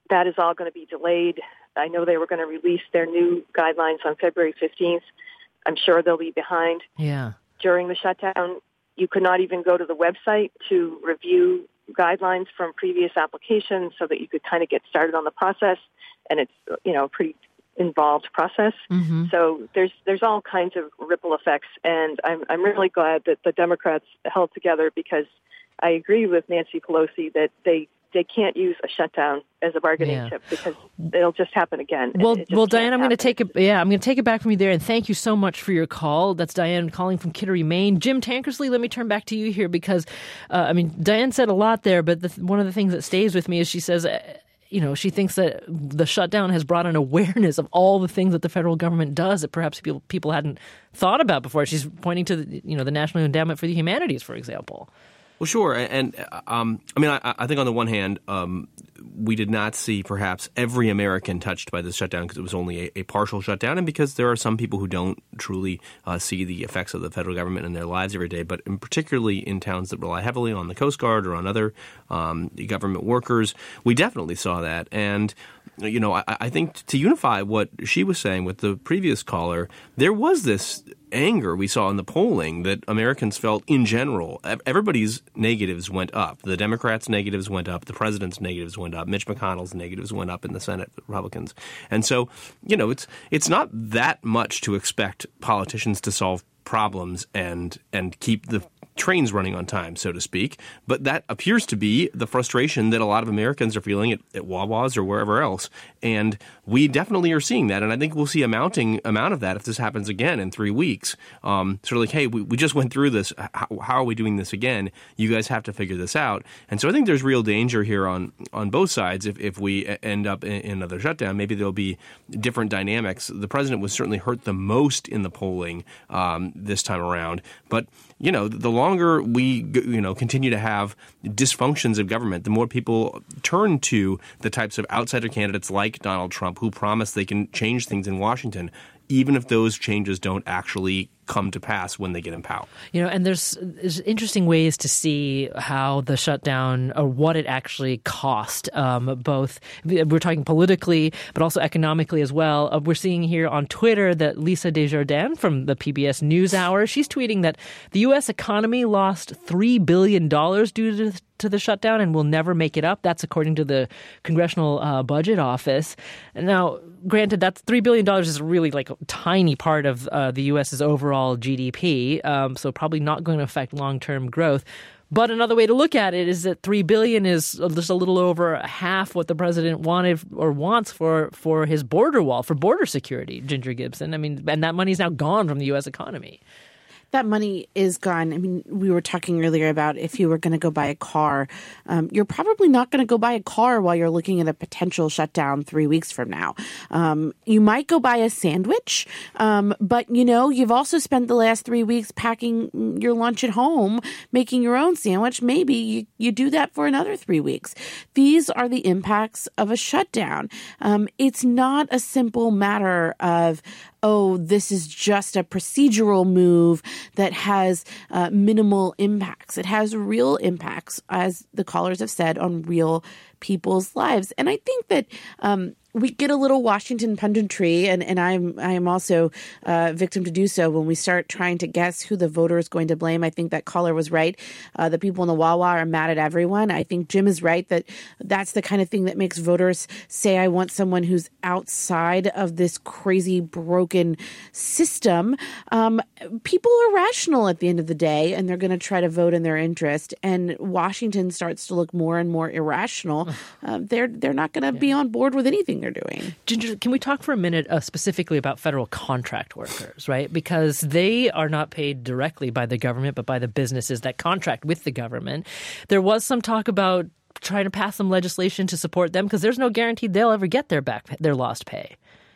that is all going to be delayed. I know they were going to release their new guidelines on February fifteenth. I'm sure they'll be behind. Yeah. During the shutdown, you could not even go to the website to review guidelines from previous applications so that you could kind of get started on the process. And it's, you know, a pretty involved process. Mm-hmm. So there's there's all kinds of ripple effects. And I'm I'm really glad that the Democrats held together, because I agree with Nancy Pelosi that they they can't use a shutdown as a bargaining Yeah. chip, because it'll just happen again. Well, It- it just well, can't Diane, I'm going to happen. take it. Yeah, I'm going to take it back from you there, and thank you so much for your call. That's Diane calling from Kittery, Maine. Jim Tankersley, let me turn back to you here, because uh, I mean, Diane said a lot there, but the, one of the things that stays with me is she says, uh, you know, she thinks that the shutdown has brought an awareness of all the things that the federal government does that perhaps people people hadn't thought about before. She's pointing to the, you know, the National Endowment for the Humanities, for example. Well, sure. And, um, I mean, I, I think on the one hand, um, we did not see perhaps every American touched by this shutdown, because it was only a, a partial shutdown, and because there are some people who don't truly uh, see the effects of the federal government in their lives every day. But in particularly in towns that rely heavily on the Coast Guard or on other um, government workers, we definitely saw that. And you know, I, I think to unify what she was saying with the previous caller, there was this anger we saw in the polling that Americans felt in general. Everybody's negatives went up. The Democrats' negatives went up. The president's negatives went up. Mitch McConnell's negatives went up in the Senate, the Republicans. And so, you know, it's it's not that much to expect politicians to solve problems and and keep the trains running on time, so to speak. But that appears to be the frustration that a lot of Americans are feeling at, at Wawa's or wherever else. And we definitely are seeing that. And I think we'll see a mounting amount of that if this happens again in three weeks. Um, sort of like, hey, we, we just went through this. How, how are we doing this again? You guys have to figure this out. And so I think there's real danger here on, on both sides. If, if we end up in, in another shutdown, maybe there'll be different dynamics. The president was certainly hurt the most in the polling um, this time around. But, you know, the longer we, you know, continue to have dysfunctions of government, the more people turn to the types of outsider candidates like Donald Trump, who promise they can change things in Washington, even if those changes don't actually come to pass when they get in power. You know, and there's, there's interesting ways to see how the shutdown or what it actually cost, um, both we're talking politically, but also economically as well. Uh, we're seeing here on Twitter that Lisa Desjardins from the P B S NewsHour, she's tweeting that the U S economy lost three billion dollars due to to the shutdown and will never make it up. That's according to the Congressional uh, Budget Office. Now, granted, that's three billion dollars is really like a tiny part of uh, the U S's overall G D P, um, so probably not going to affect long-term growth. But another way to look at it is that three billion dollars is just a little over half what the president wanted or wants for, for his border wall, for border security, Ginger Gibson. I mean, and that money's now gone from the U S economy. That money is gone. I mean, we were talking earlier about if you were going to go buy a car, um, you're probably not going to go buy a car while you're looking at a potential shutdown three weeks from now. Um, you might go buy a sandwich, um, but, you know, you've also spent the last three weeks packing your lunch at home, making your own sandwich. Maybe you, you do that for another three weeks. These are the impacts of a shutdown. Um, it's not a simple matter of, oh, this is just a procedural move that has uh, minimal impacts. It has real impacts, as the callers have said, on real people's lives. And I think that um, we get a little Washington punditry, and, and I'm I am also a victim to do so when we start trying to guess who the voter is going to blame. I think that caller was right. Uh, the people in the Wawa are mad at everyone. I think Jim is right that that's the kind of thing that makes voters say, I want someone who's outside of this crazy, broken system. Um, people are rational at the end of the day, and they're going to try to vote in their interest. And Washington starts to look more and more irrational. Um, they're they're not going to yeah. be on board with anything they're doing. Ginger, can we talk for a minute uh, specifically about federal contract workers, right? Because they are not paid directly by the government, but by the businesses that contract with the government. There was some talk about trying to pass some legislation to support them because there's no guarantee they'll ever get their back their lost pay.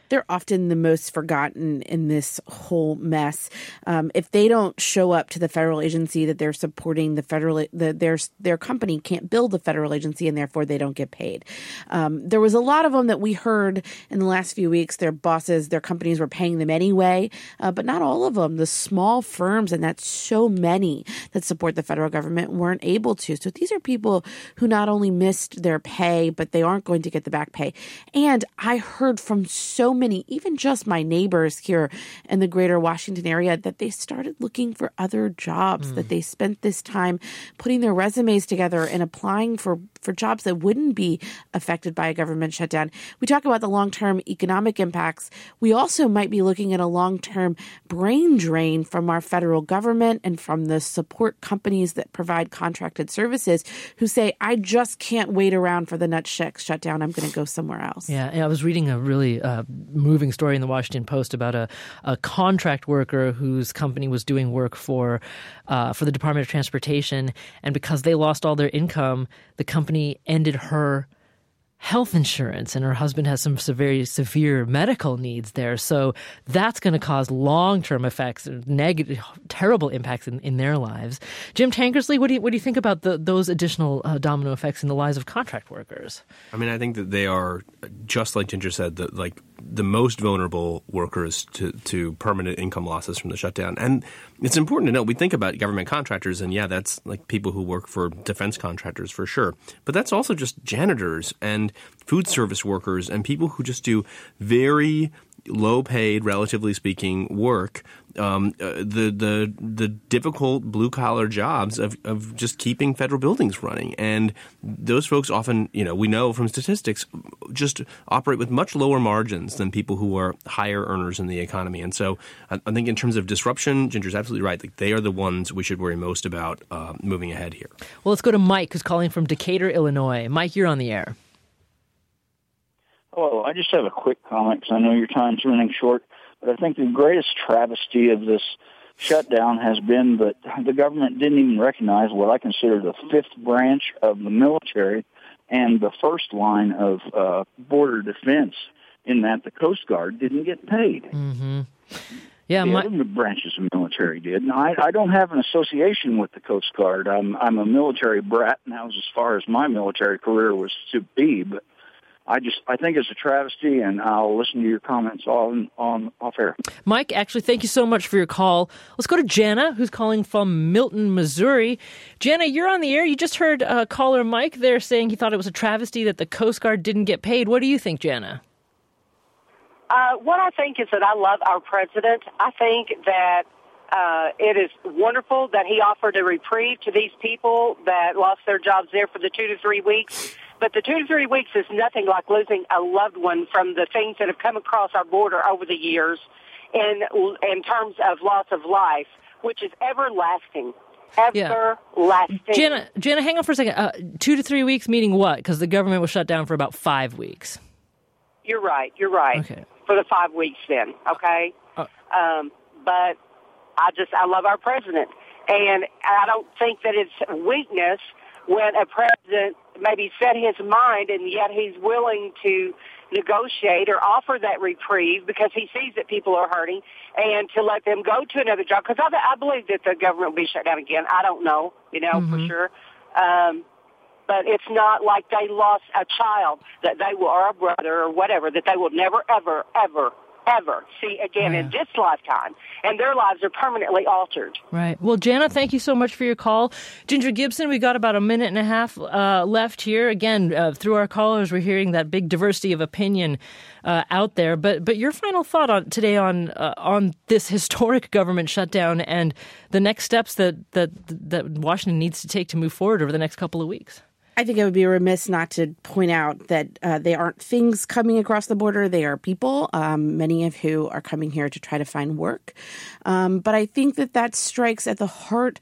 They're often the most forgotten in this whole mess. Um, if they don't show up to the federal agency that they're supporting, the federal the, their their company can't build the federal agency, and therefore they don't get paid. Um, there was a lot of them that we heard in the last few weeks. Their bosses, their companies were paying them anyway, uh, but not all of them. The small firms, and that's so many that support the federal government, weren't able to. So these are people who not only missed their pay, but they aren't going to get the back pay. And I heard from so many, even just my neighbors here in the greater Washington area, that they started looking for other jobs, mm. that they spent this time putting their resumes together and applying for, for jobs that wouldn't be affected by a government shutdown. We talk about the long-term economic impacts. We also might be looking at a long-term brain drain from our federal government and from the support companies that provide contracted services who say, I just can't wait around for the nutshell shutdown. I'm going to go somewhere else. Yeah, I was reading a really uh, moving story in the Washington Post about a, a contract worker whose company was doing work for uh, for the Department of Transportation, and because they lost all their income, the company ended her health insurance, and her husband has some very severe medical needs there. So that's going to cause long-term effects, negative, terrible impacts in, in their lives. Jim Tankersley, what do you what do you think about the, those additional uh, domino effects in the lives of contract workers? I mean, I think that they are, just like Ginger said, the, like the most vulnerable workers to, to permanent income losses from the shutdown. And it's important to note, we think about government contractors, and yeah, that's like people who work for defense contractors for sure. But that's also just janitors and food service workers and people who just do very low-paid, relatively speaking, work, um, uh, the the the difficult blue-collar jobs of, of just keeping federal buildings running. And those folks often, you know, we know from statistics, just operate with much lower margins than people who are higher earners in the economy. And so I, I think in terms of disruption, Ginger's absolutely right. Like, they are the ones we should worry most about uh, moving ahead here. Well, let's go to Mike, who's calling from Decatur, Illinois. Mike, you're on the air. Hello, I just have a quick comment because I know your time's running short, but I think the greatest travesty of this shutdown has been that the government didn't even recognize what I consider the fifth branch of the military and the first line of uh, border defense, in that the Coast Guard didn't get paid. Mm-hmm. Yeah, the my- other branches of the military did. And I, I don't have an association with the Coast Guard. I'm, I'm a military brat, and that was as far as my military career was to be, but I just I think it's a travesty, and I'll listen to your comments on on off air. Mike, actually, thank you so much for your call. Let's go to Jana, who's calling from Milton, Missouri. Jana, you're on the air. You just heard uh, caller Mike there saying he thought it was a travesty that the Coast Guard didn't get paid. What do you think, Jana? Uh, what I think is that I love our president. I think that uh, it is wonderful that he offered a reprieve to these people that lost their jobs there for the two to three weeks. But the two to three weeks is nothing like losing a loved one from the things that have come across our border over the years in, in terms of loss of life, which is everlasting. Everlasting. Yeah. Jana, Jana, hang on for a second. Uh, two to three weeks meaning what? Because the government was shut down for about five weeks. You're right. You're right. Okay. For the five weeks then, okay? Oh. Um, but I just, I love our president. And I don't think that it's weakness when a president maybe set his mind and yet he's willing to negotiate or offer that reprieve because he sees that people are hurting, and to let them go to another job. Because I, I believe that the government will be shut down again. I don't know, you know, mm-hmm. for sure. Um, but it's not like they lost a child that they will, or a brother or whatever, that they will never, ever, ever, ever see again yeah. in this lifetime. And their lives are permanently altered. Right. Well, Jana, thank you so much for your call. Ginger Gibson, we got about a minute and a half uh, left here. Again, uh, through our callers, we're hearing that big diversity of opinion uh, out there. But but your final thought on today on uh, on this historic government shutdown and the next steps that, that, that Washington needs to take to move forward over the next couple of weeks. I think I would be remiss not to point out that uh, they aren't things coming across the border. They are people, um, many of who are coming here to try to find work. Um, but I think that that strikes at the heart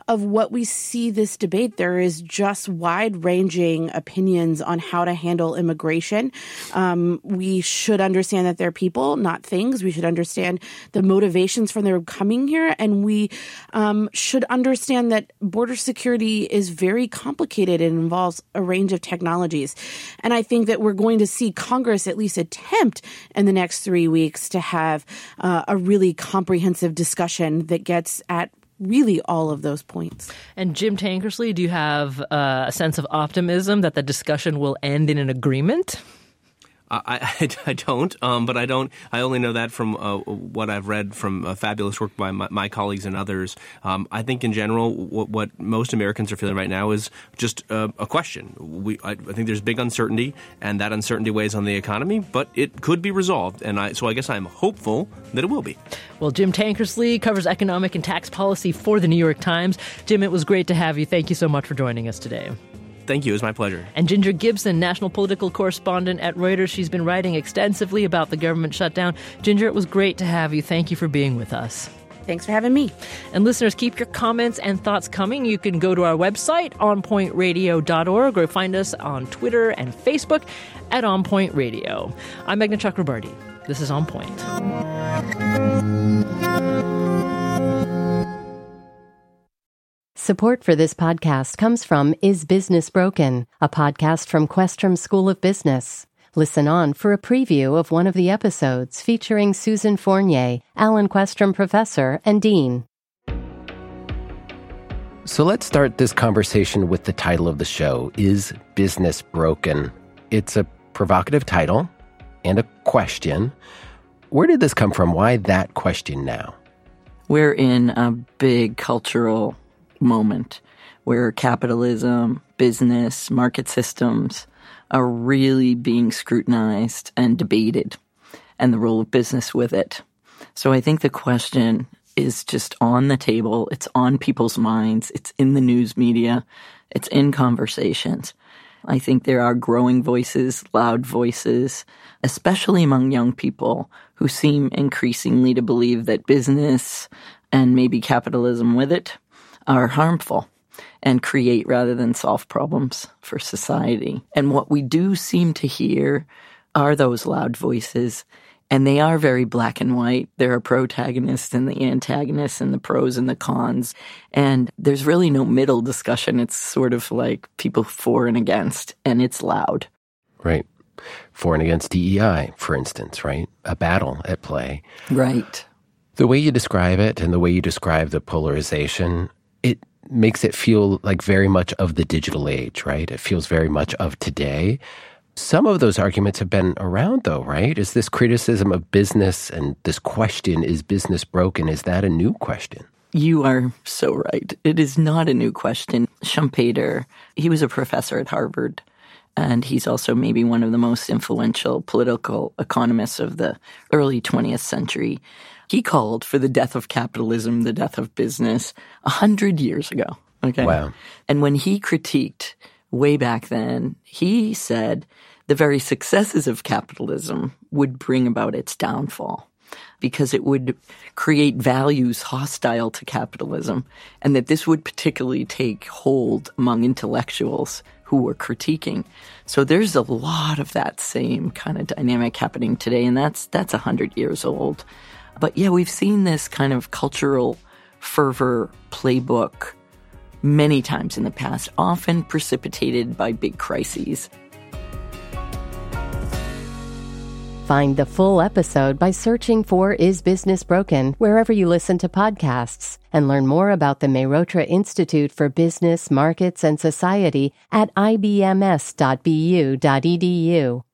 of what we see this debate. There is just wide-ranging opinions on how to handle immigration. Um, we should understand that they're people, not things. We should understand the motivations for their coming here, and we um, should understand that border security is very complicated and involves a range of technologies. And I think that we're going to see Congress at least attempt in the next three weeks to have uh, a really comprehensive discussion that gets at really all of those points. And Jim Tankersley, do you have uh, a sense of optimism that the discussion will end in an agreement? I, I, I don't, um, but I don't. I only know that from uh, what I've read from uh, fabulous work by my, my colleagues and others. Um, I think in general, what, what most Americans are feeling right now is just uh, a question. We, I, I think there's big uncertainty, and that uncertainty weighs on the economy, but it could be resolved. And I, so I guess I'm hopeful that it will be. Well, Jim Tankersley covers economic and tax policy for the New York Times. Jim, it was great to have you. Thank you so much for joining us today. Thank you. It was my pleasure. And Ginger Gibson, national political correspondent at Reuters. She's been writing extensively about the government shutdown. Ginger, it was great to have you. Thank you for being with us. Thanks for having me. And listeners, keep your comments and thoughts coming. You can go to our website, on point radio dot org, or find us on Twitter and Facebook at On Point Radio. I'm Meghna Chakrabarti. This is On Point. Support for this podcast comes from Is Business Broken?, a podcast from Questrom School of Business. Listen on for a preview of one of the episodes featuring Susan Fournier, Alan Questrom Professor and Dean. So let's start this conversation with the title of the show, Is Business Broken? It's a provocative title and a question. Where did this come from? Why that question now? We're in a big cultural moment where capitalism, business, market systems are really being scrutinized and debated, and the role of business with it. So I think the question is just on the table. It's on people's minds. It's in the news media. It's in conversations. I think there are growing voices, loud voices, especially among young people who seem increasingly to believe that business and maybe capitalism with it are harmful and create rather than solve problems for society. And what we do seem to hear are those loud voices, and they are very black and white. There are protagonists and the antagonists and the pros and the cons, and there's really no middle discussion. It's sort of like people for and against, and it's loud. Right. For and against D E I, for instance, right? A battle at play. Right. The way you describe it and the way you describe the polarization, it makes it feel like very much of the digital age, right? It feels very much of today. Some of those arguments have been around, though, right? Is this criticism of business and this question, is business broken, is that a new question? You are so right. It is not a new question. Schumpeter, he was a professor at Harvard, and he's also maybe one of the most influential political economists of the early twentieth century. He called for the death of capitalism, the death of business, a hundred years ago. Okay. Wow. And when he critiqued way back then, he said the very successes of capitalism would bring about its downfall because it would create values hostile to capitalism, and that this would particularly take hold among intellectuals who were critiquing. So there's a lot of that same kind of dynamic happening today, and that's that's a hundred years old. But yeah, we've seen this kind of cultural fervor playbook many times in the past, often precipitated by big crises. Find the full episode by searching for Is Business Broken wherever you listen to podcasts, and learn more about the Mehrotra Institute for Business, Markets, and Society at I B M S dot B U dot E D U.